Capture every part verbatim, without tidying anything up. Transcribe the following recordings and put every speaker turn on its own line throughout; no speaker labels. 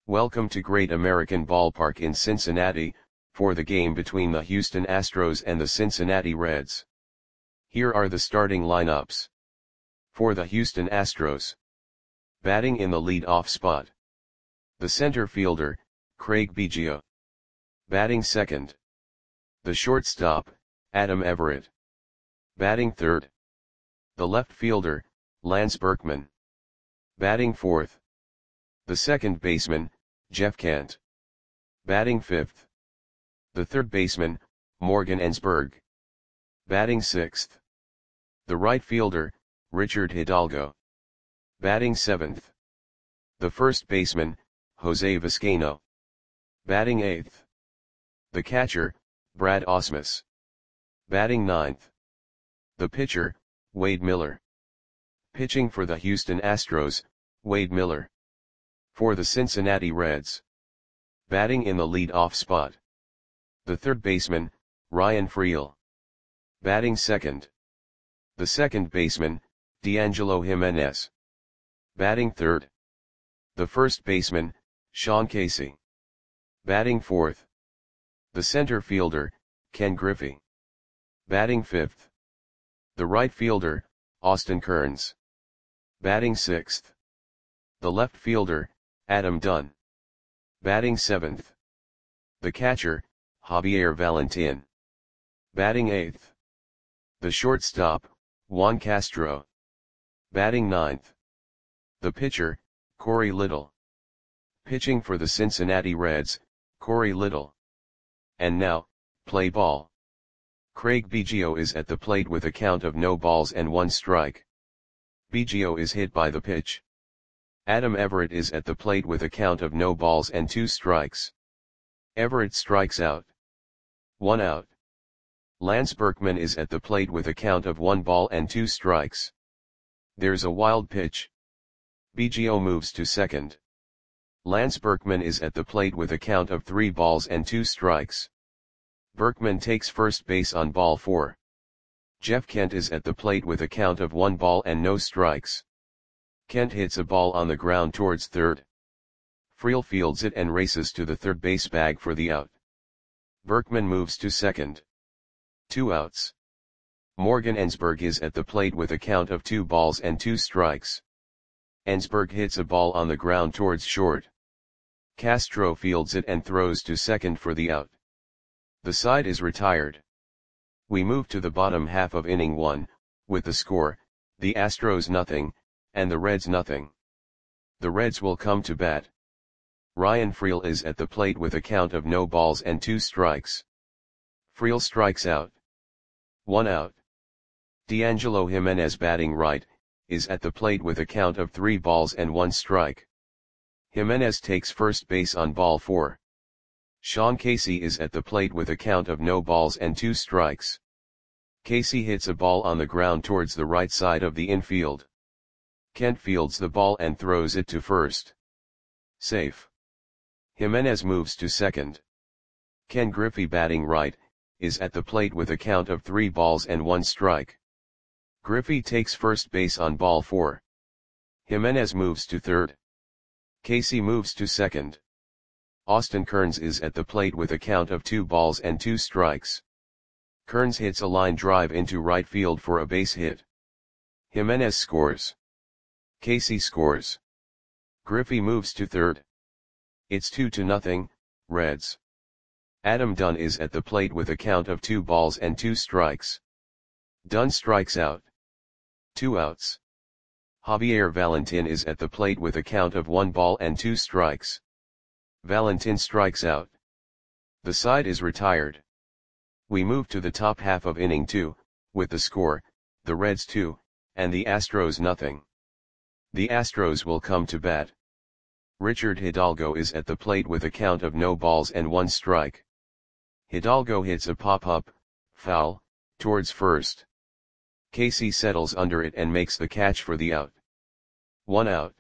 Welcome to Great American Ballpark in Cincinnati, for the game between the Houston Astros and the Cincinnati Reds. Here are the starting lineups. For the Houston Astros. Batting in the lead-off spot. The center fielder, Craig Biggio. Batting second. The shortstop, Adam Everett. Batting third. The left fielder, Lance Berkman. Batting fourth. The second baseman, Jeff Kent. Batting fifth. The third baseman, Morgan Ensberg. Batting sixth. The right fielder, Richard Hidalgo. Batting seventh. The first baseman, Jose Vizcaino. Batting eighth. The catcher, Brad Ausmus. Batting ninth. The pitcher, Wade Miller. Pitching for the Houston Astros, Wade Miller. For the Cincinnati Reds. Batting in the lead-off spot. The third baseman, Ryan Freel. Batting second. The second baseman, D'Angelo Jimenez. Batting third. The first baseman, Sean Casey. Batting fourth. The center fielder, Ken Griffey. Batting fifth. The right fielder, Austin Kearns. Batting sixth. The left fielder, Adam Dunn. Batting seventh. The catcher, Javier Valentin. Batting eighth. The shortstop, Juan Castro. Batting ninth. The pitcher, Corey Little. Pitching for the Cincinnati Reds, Corey Little. And now, play ball. Craig Biggio is at the plate with a count of no balls and one strike. Biggio is hit by the pitch. Adam Everett is at the plate with a count of no balls and two strikes. Everett strikes out. One out. Lance Berkman is at the plate with a count of one ball and two strikes. There's a wild pitch. Biggio moves to second. Lance Berkman is at the plate with a count of three balls and two strikes. Berkman takes first base on ball four. Jeff Kent is at the plate with a count of one ball and no strikes. Kent hits a ball on the ground towards third. Freel fields it and races to the third base bag for the out. Berkman moves to second. Two outs. Morgan Ensberg is at the plate with a count of two balls and two strikes. Ensberg hits a ball on the ground towards short. Castro fields it and throws to second for the out. The side is retired. We move to the bottom half of inning one, with the score, the Astros nothing, and the Reds nothing. The Reds will come to bat. Ryan Freel is at the plate with a count of no balls and two strikes. Freel strikes out. One out. D'Angelo Jimenez, batting right, is at the plate with a count of three balls and one strike. Jimenez takes first base on ball four. Sean Casey is at the plate with a count of no balls and two strikes. Casey hits a ball on the ground towards the right side of the infield. Kent fields the ball and throws it to first. Safe. Jimenez moves to second. Ken Griffey, batting right, is at the plate with a count of three balls and one strike. Griffey takes first base on ball four. Jimenez moves to third. Casey moves to second. Austin Kearns is at the plate with a count of two balls and two strikes. Kearns hits a line drive into right field for a base hit. Jimenez scores. Casey scores. Griffey moves to third. It's two to nothing, Reds. Adam Dunn is at the plate with a count of two balls and two strikes. Dunn strikes out. Two outs. Javier Valentin is at the plate with a count of one ball and two strikes. Valentin strikes out. The side is retired. We move to the top half of inning two, with the score, the Reds two, and the Astros nothing. The Astros will come to bat. Richard Hidalgo is at the plate with a count of no balls and one strike. Hidalgo hits a pop-up, foul, towards first. Casey settles under it and makes the catch for the out. One out.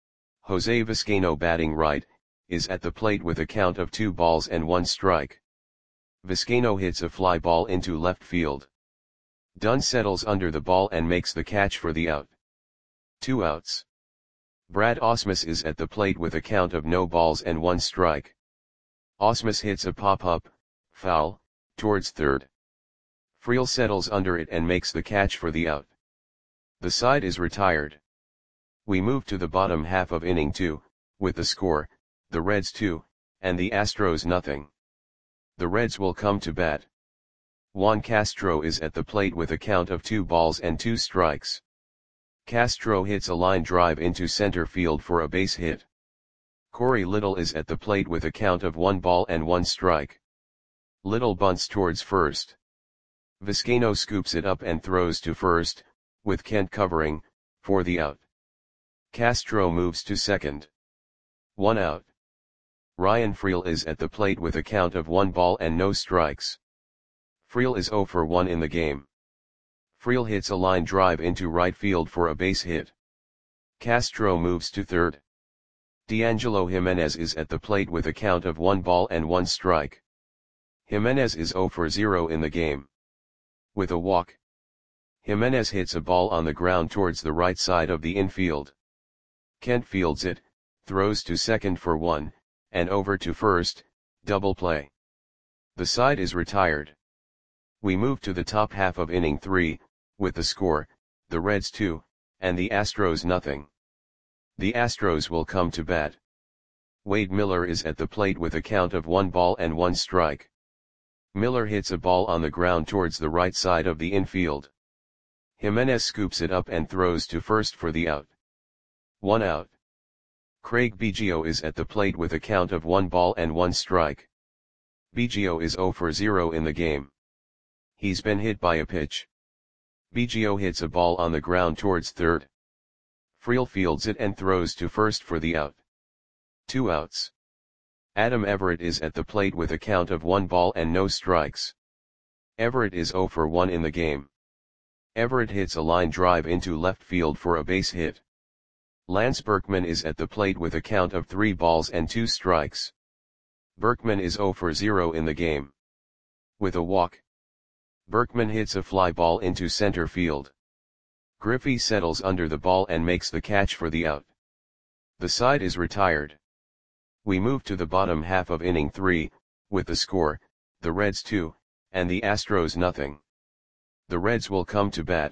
Jose Vizcaino, batting right, is at the plate with a count of two balls and one strike. Vizcaino hits a fly ball into left field. Dunn settles under the ball and makes the catch for the out. Two outs. Brad Ausmus is at the plate with a count of no balls and one strike. Ausmus hits a pop-up, foul, towards third. Friel settles under it and makes the catch for the out. The side is retired. We move to the bottom half of inning two, with the score, the Reds two, and the Astros nothing. The Reds will come to bat. Juan Castro is at the plate with a count of two balls and two strikes. Castro hits a line drive into center field for a base hit. Corey Little is at the plate with a count of one ball and one strike. Little bunts towards first. Vizcaino scoops it up and throws to first, with Kent covering, for the out. Castro moves to second. One out. Ryan Friel is at the plate with a count of one ball and no strikes. Friel is zero for one in the game. Friel hits a line drive into right field for a base hit. Castro moves to third. D'Angelo Jimenez is at the plate with a count of one ball and one strike. Jimenez is zero for zero in the game. With a walk, Jimenez hits a ball on the ground towards the right side of the infield. Kent fields it, throws to second for one, and over to first, double play. The side is retired. We move to the top half of inning three, with the score, the Reds two, and the Astros nothing. The Astros will come to bat. Wade Miller is at the plate with a count of one ball and one strike. Miller hits a ball on the ground towards the right side of the infield. Jimenez scoops it up and throws to first for the out. One out. Craig Biggio is at the plate with a count of one ball and one strike. Biggio is zero for zero in the game. He's been hit by a pitch. Biggio hits a ball on the ground towards third. Friel fields it and throws to first for the out. Two outs. Adam Everett is at the plate with a count of one ball and no strikes. Everett is zero for one in the game. Everett hits a line drive into left field for a base hit. Lance Berkman is at the plate with a count of three balls and two strikes. Berkman is zero for zero in the game. With a walk, Berkman hits a fly ball into center field. Griffey settles under the ball and makes the catch for the out. The side is retired. We move to the bottom half of inning three, with the score, the Reds two, and the Astros nothing. The Reds will come to bat.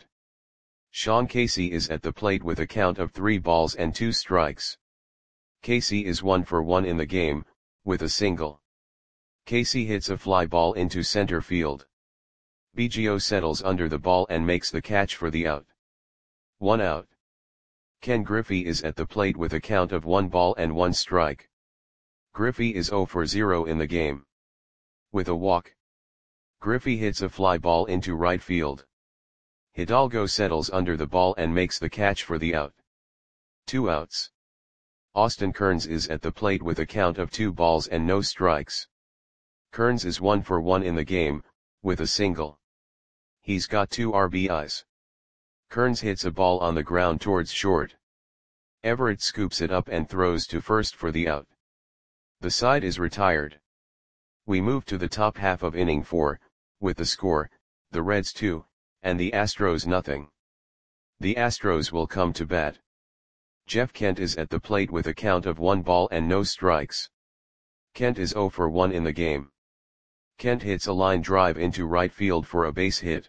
Sean Casey is at the plate with a count of three balls and two strikes. Casey is one for one in the game, with a single. Casey hits a fly ball into center field. Biggio settles under the ball and makes the catch for the out. One out. Ken Griffey is at the plate with a count of one ball and one strike. Griffey is zero for zero in the game. With a walk, Griffey hits a fly ball into right field. Hidalgo settles under the ball and makes the catch for the out. Two outs. Austin Kearns is at the plate with a count of two balls and no strikes. Kearns is one for one in the game, with a single. He's got two R B Is. Kearns hits a ball on the ground towards short. Everett scoops it up and throws to first for the out. The side is retired. We move to the top half of inning four, with the score, the Reds two, and the Astros nothing. The Astros will come to bat. Jeff Kent is at the plate with a count of one ball and no strikes. Kent is zero for one in the game. Kent hits a line drive into right field for a base hit.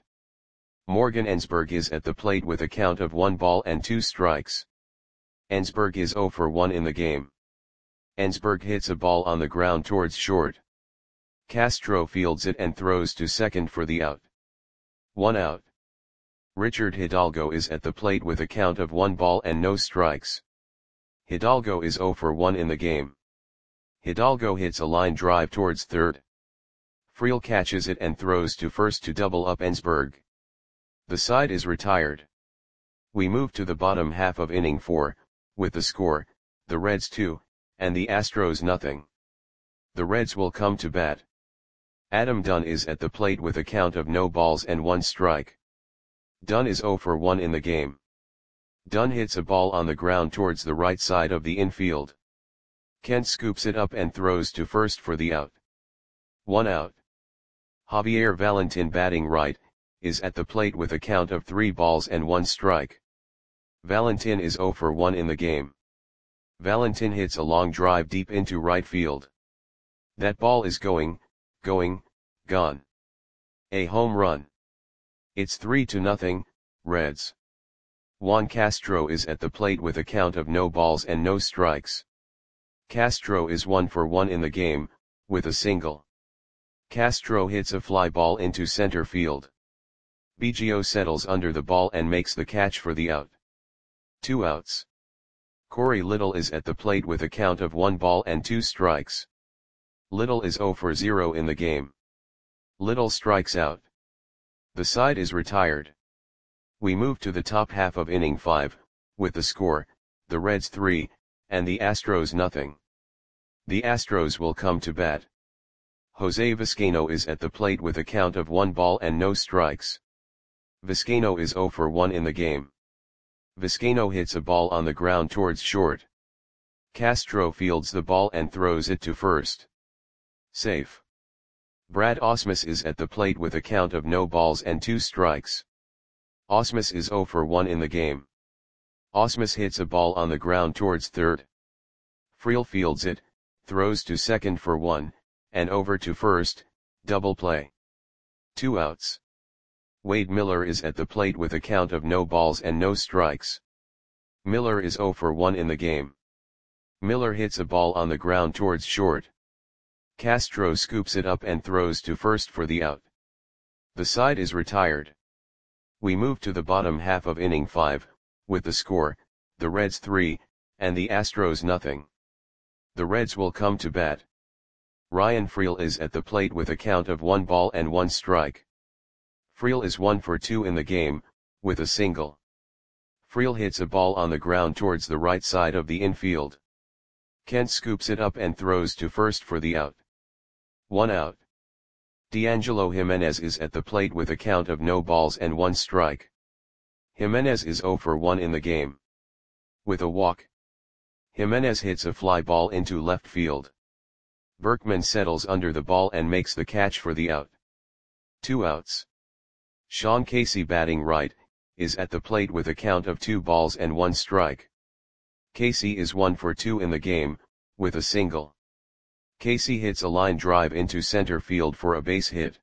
Morgan Ensberg is at the plate with a count of one ball and two strikes. Ensberg is zero for one in the game. Ensberg hits a ball on the ground towards short. Castro fields it and throws to second for the out. One out. Richard Hidalgo is at the plate with a count of one ball and no strikes. Hidalgo is zero for one in the game. Hidalgo hits a line drive towards third. Friel catches it and throws to first to double up Ensberg. The side is retired. We move to the bottom half of inning four, with the score, the Reds two, and the Astros nothing. The Reds will come to bat. Adam Dunn is at the plate with a count of no balls and one strike. Dunn is zero for one in the game. Dunn hits a ball on the ground towards the right side of the infield. Kent scoops it up and throws to first for the out. One out. Javier Valentin, batting right, is at the plate with a count of three balls and one strike. Valentin is zero for one in the game. Valentin hits a long drive deep into right field. That ball is going, going, gone. A home run. It's three to nothing, Reds. Juan Castro is at the plate with a count of no balls and no strikes. Castro is one for one in the game, with a single. Castro hits a fly ball into center field. Biggio settles under the ball and makes the catch for the out. Two outs. Corey Little is at the plate with a count of one ball and two strikes. Little is zero for zero in the game. Little strikes out. The side is retired. We move to the top half of inning five, with the score, the Reds three, and the Astros nothing. The Astros will come to bat. Jose Vizcaino is at the plate with a count of one ball and no strikes. Vizcaino is zero for one in the game. Vizcaino hits a ball on the ground towards short. Castro fields the ball and throws it to first. Safe. Brad Ausmus is at the plate with a count of no balls and two strikes. Ausmus is zero for one in the game. Ausmus hits a ball on the ground towards third. Friel fields it, throws to second for one, and over to first, double play. Two outs. Wade Miller is at the plate with a count of no balls and no strikes. Miller is zero for one in the game. Miller hits a ball on the ground towards short. Castro scoops it up and throws to first for the out. The side is retired. We move to the bottom half of inning five, with the score, the Reds three, and the Astros nothing. The Reds will come to bat. Ryan Friel is at the plate with a count of one ball and one strike. Friel is one for two in the game, with a single. Friel hits a ball on the ground towards the right side of the infield. Kent scoops it up and throws to first for the out. One out. D'Angelo Jimenez is at the plate with a count of no balls and one strike. Jimenez is zero for one in the game. With a walk. Jimenez hits a fly ball into left field. Berkman settles under the ball and makes the catch for the out. Two outs. Sean Casey, batting right, is at the plate with a count of two balls and one strike. Casey is one for two in the game, with a single. Casey hits a line drive into center field for a base hit.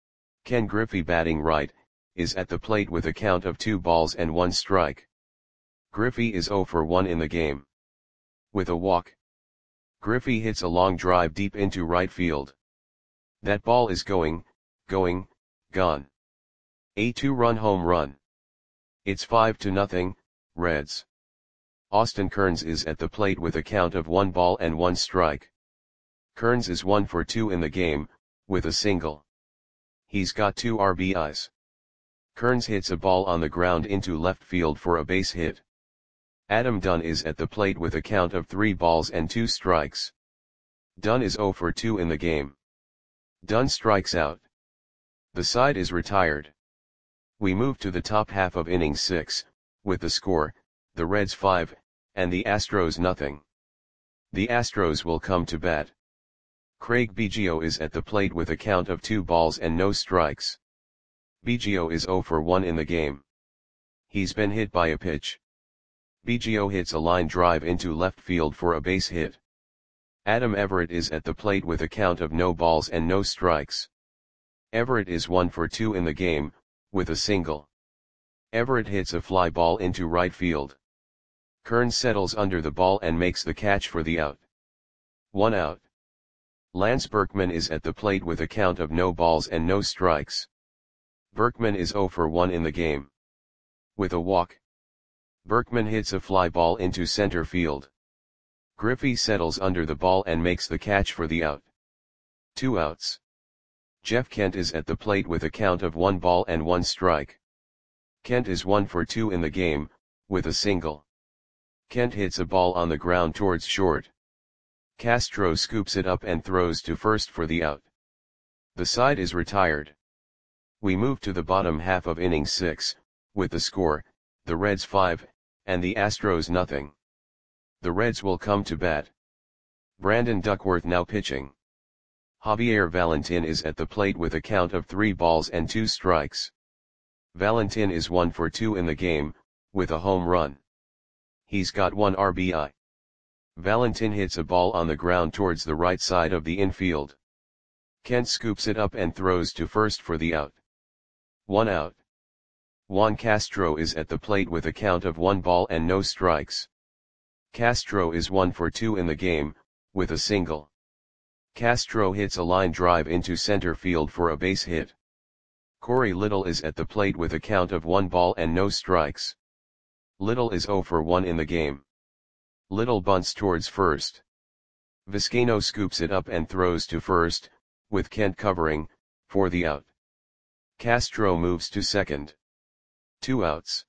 Ken Griffey, batting right, is at the plate with a count of two balls and one strike. Griffey is zero for one in the game. With a walk. Griffey hits a long drive deep into right field. That ball is going, going, gone. A two-run home run. It's five to nothing, Reds. Austin Kearns is at the plate with a count of one ball and one strike. Kearns is one for two in the game, with a single. He's got two R B Is. Kearns hits a ball on the ground into left field for a base hit. Adam Dunn is at the plate with a count of three balls and two strikes. Dunn is zero for two in the game. Dunn strikes out. The side is retired. We move to the top half of inning six, with the score, the Reds five, and the Astros nothing. The Astros will come to bat. Craig Biggio is at the plate with a count of two balls and no strikes. Biggio is zero for one in the game. He's been hit by a pitch. Biggio hits a line drive into left field for a base hit. Adam Everett is at the plate with a count of no balls and no strikes. Everett is one for two in the game, with a single. Everett hits a fly ball into right field. Kearns settles under the ball and makes the catch for the out. One out. Lance Berkman is at the plate with a count of no balls and no strikes. Berkman is zero for one in the game. With a walk. Berkman hits a fly ball into center field. Griffey settles under the ball and makes the catch for the out. Two outs. Jeff Kent is at the plate with a count of one ball and one strike. Kent is one for two in the game, with a single. Kent hits a ball on the ground towards short. Castro scoops it up and throws to first for the out. The side is retired. We move to the bottom half of inning six, with the score, the Reds five, and the Astros nothing. The Reds will come to bat. Brandon Duckworth now pitching. Javier Valentin is at the plate with a count of three balls and two strikes. Valentin is one for two in the game, with a home run. He's got one R B I. Valentin hits a ball on the ground towards the right side of the infield. Kent scoops it up and throws to first for the out. One out. Juan Castro is at the plate with a count of one ball and no strikes. Castro is one for two in the game, with a single. Castro hits a line drive into center field for a base hit. Corey Little is at the plate with a count of one ball and no strikes. Little is zero for one in the game. Little bunts towards first. Vizcaino scoops it up and throws to first, with Kent covering, for the out. Castro moves to second. Two outs.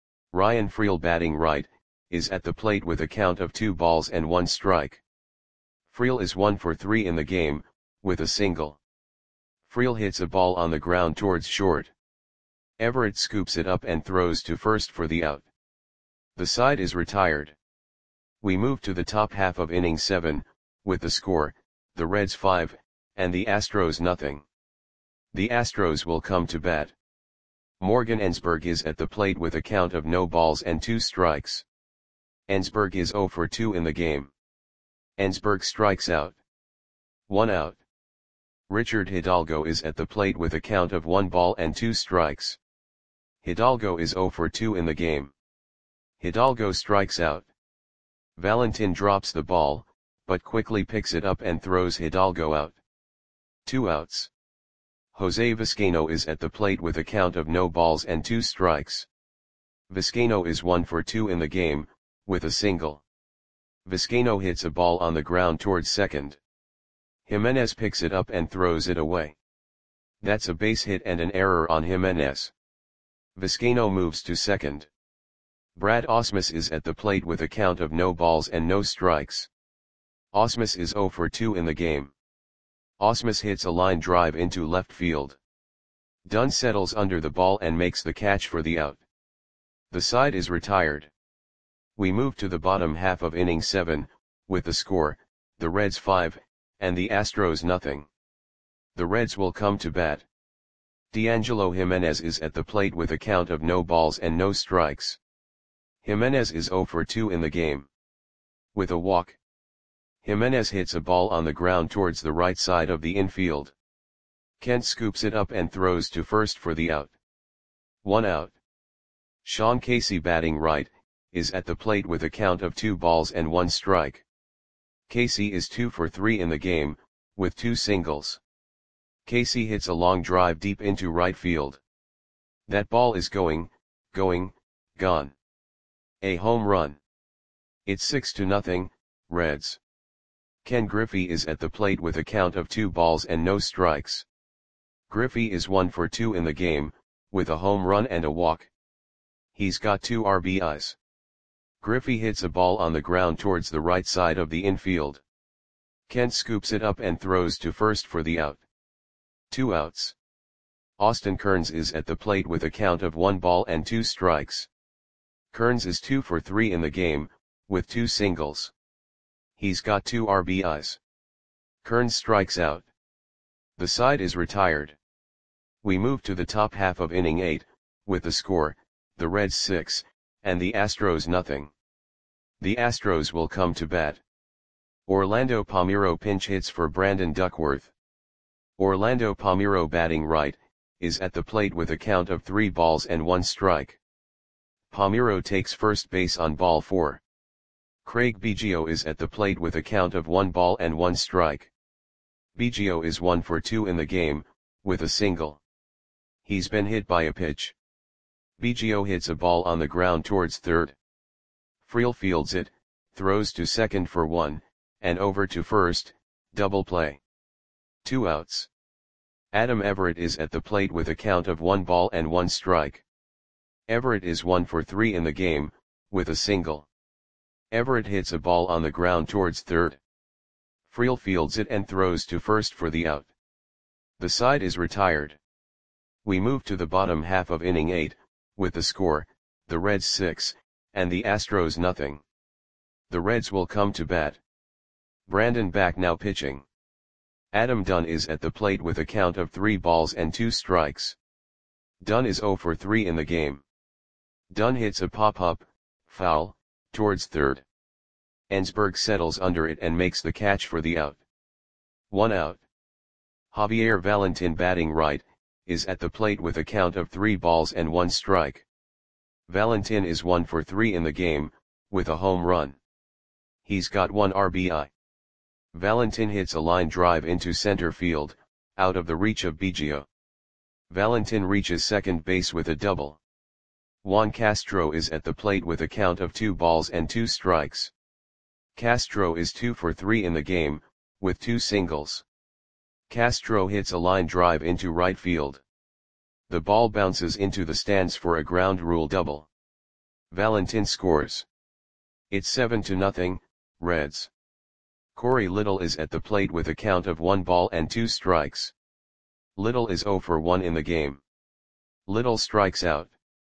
Ryan Freel, batting right, is at the plate with a count of two balls and one strike. Freel is one for three in the game, with a single. Freel hits a ball on the ground towards short. Everett scoops it up and throws to first for the out. The side is retired. We move to the top half of inning seven, with the score, the Reds five, and the Astros nothing. The Astros will come to bat. Morgan Ensberg is at the plate with a count of no balls and two strikes. Ensberg is zero for two in the game. Ensberg strikes out. One out. Richard Hidalgo is at the plate with a count of one ball and two strikes. Hidalgo is zero for two in the game. Hidalgo strikes out. Valentin drops the ball, but quickly picks it up and throws Hidalgo out. Two outs. Jose Vizcaino is at the plate with a count of no balls and two strikes. Vizcaino is one for two in the game, with a single. Vizcaino hits a ball on the ground towards second. Jimenez picks it up and throws it away. That's a base hit and an error on Jimenez. Vizcaino moves to second. Brad Ausmus is at the plate with a count of no balls and no strikes. Ausmus is zero for two in the game. Ausmus hits a line drive into left field. Dunn settles under the ball and makes the catch for the out. The side is retired. We move to the bottom half of inning seven, with the score, the Reds five, and the Astros nothing. The Reds will come to bat. D'Angelo Jimenez is at the plate with a count of no balls and no strikes. Jimenez is zero for two in the game. With a walk. Jimenez hits a ball on the ground towards the right side of the infield. Kent scoops it up and throws to first for the out. One out. Sean Casey, batting right, is at the plate with a count of two balls and one strike. Casey is two for three in the game, with two singles. Casey hits a long drive deep into right field. That ball is going, going, gone. A home run. It's six to nothing, Reds. Ken Griffey is at the plate with a count of two balls and no strikes. Griffey is one for two in the game, with a home run and a walk. He's got two R B Is. Griffey hits a ball on the ground towards the right side of the infield. Kent scoops it up and throws to first for the out. Two outs. Austin Kearns is at the plate with a count of one ball and two strikes. Kearns is two for three in the game, with two singles. He's got two R B Is. Kearns strikes out. The side is retired. We move to the top half of inning eight, with the score, the Reds six, and the Astros nothing. The Astros will come to bat. Orlando Palmeiro pinch hits for Brandon Duckworth. Orlando Palmeiro, batting right, is at the plate with a count of three balls and one strike. Palmeiro takes first base on ball four. Craig Biggio is at the plate with a count of one ball and one strike. Biggio is one for two in the game, with a single. He's been hit by a pitch. Biggio hits a ball on the ground towards third. Freel fields it, throws to second for one, and over to first, double play. Two outs. Adam Everett is at the plate with a count of one ball and one strike. Everett is one for three in the game, with a single. Everett hits a ball on the ground towards third. Freel fields it and throws to first for the out. The side is retired. We move to the bottom half of inning eight, with the score, the Reds six, and the Astros nothing. The Reds will come to bat. Brandon Backnow pitching. Adam Dunn is at the plate with a count of three balls and two strikes. Dunn is zero for three in the game. Dunn hits a pop-up, foul, towards third. Ensberg settles under it and makes the catch for the out. One out. Javier Valentin, batting right, is at the plate with a count of three balls and one strike. Valentin is one for three in the game, with a home run. He's got one R B I. Valentin hits a line drive into center field, out of the reach of Biggio. Valentin reaches second base with a double. Juan Castro is at the plate with a count of two balls and two strikes. Castro is two for three in the game, with two singles. Castro hits a line drive into right field. The ball bounces into the stands for a ground rule double. Valentin scores. It's seven to nothing, Reds. Corey Little is at the plate with a count of one ball and two strikes. Little is zero for one in the game. Little strikes out.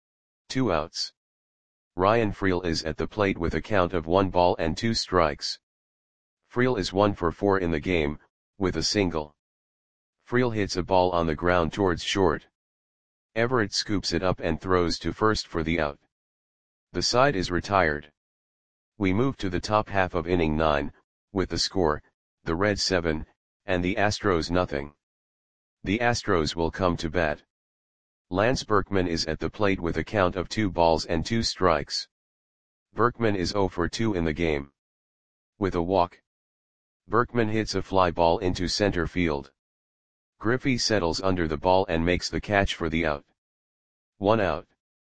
Two outs. Ryan Freel is at the plate with a count of one ball and two strikes. Freel is one for four in the game, with a single. Freel hits a ball on the ground towards short. Everett scoops it up and throws to first for the out. The side is retired. We move to the top half of inning nine, with the score, the Reds seven, and the Astros nothing. The Astros will come to bat. Lance Berkman is at the plate with a count of two balls and two strikes. Berkman is zero for two in the game. With a walk. Berkman hits a fly ball into center field. Griffey settles under the ball and makes the catch for the out. One out.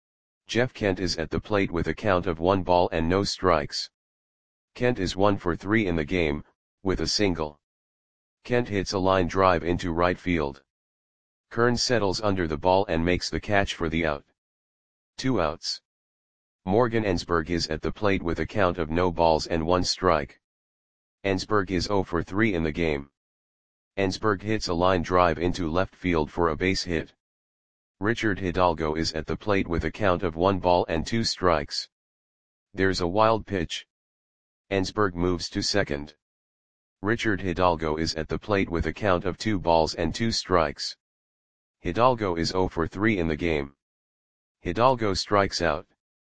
Jeff Kent is at the plate with a count of one ball and no strikes. Kent is one for three in the game, with a single. Kent hits a line drive into right field. Kern settles under the ball and makes the catch for the out. Two outs. Morgan Ensberg is at the plate with a count of no balls and one strike. Ensberg is zero for three in the game. Ensberg hits a line drive into left field for a base hit. Richard Hidalgo is at the plate with a count of one ball and two strikes. There's a wild pitch. Ensberg moves to second. Richard Hidalgo is at the plate with a count of two balls and two strikes. Hidalgo is zero for three in the game. Hidalgo strikes out.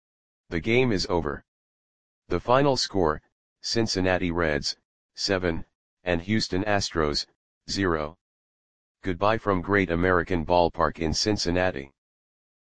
The game is over. The final score, Cincinnati Reds, seven, and Houston Astros, zero. Goodbye from Great American Ballpark in Cincinnati.